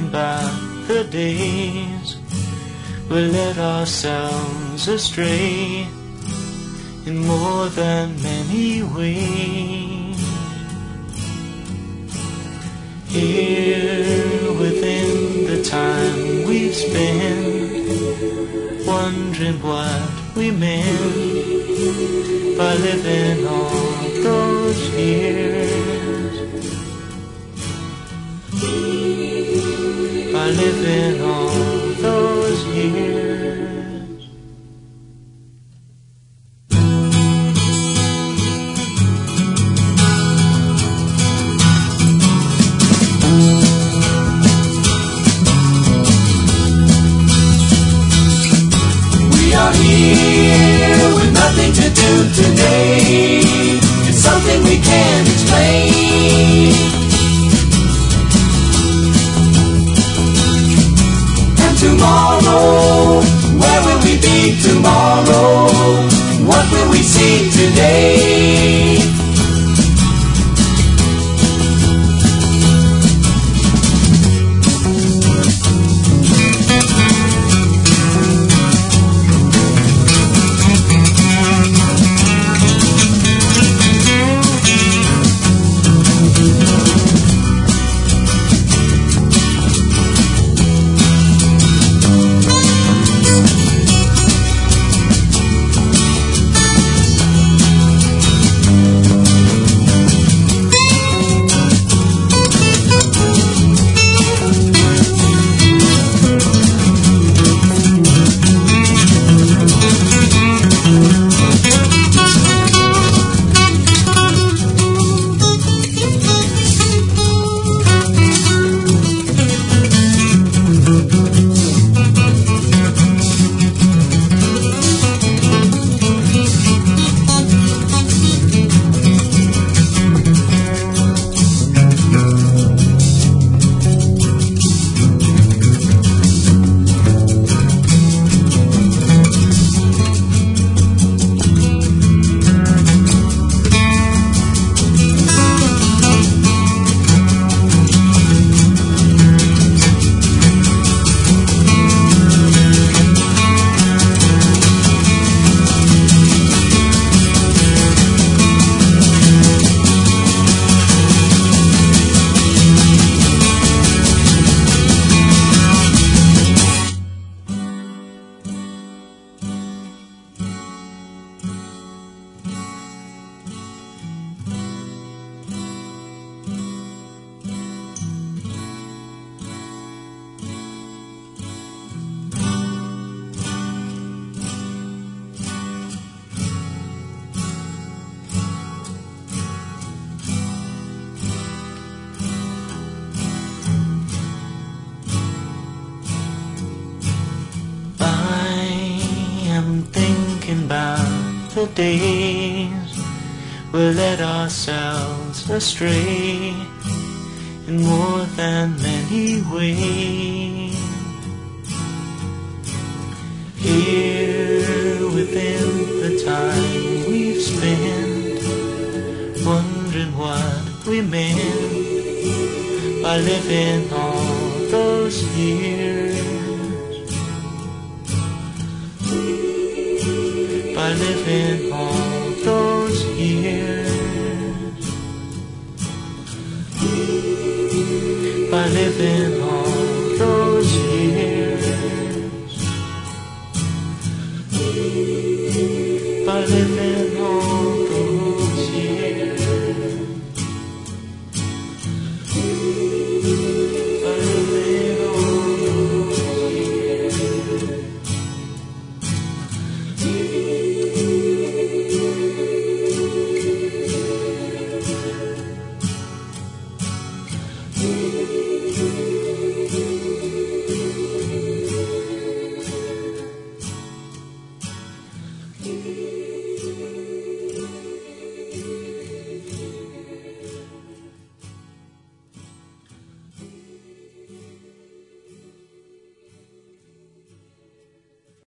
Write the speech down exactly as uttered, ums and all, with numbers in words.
about the days we led ourselves astray in more than many ways. Here within the time we've spent, wondering what we meant by living all those years, by living all those years. We are here with nothing to do today. It's something we can't explain. And tomorrow, where will we be tomorrow? What will we see today? The days we led ourselves astray in more than many ways. Here within the time we've spent, wondering what we meant by living all those years, by living all those years, by living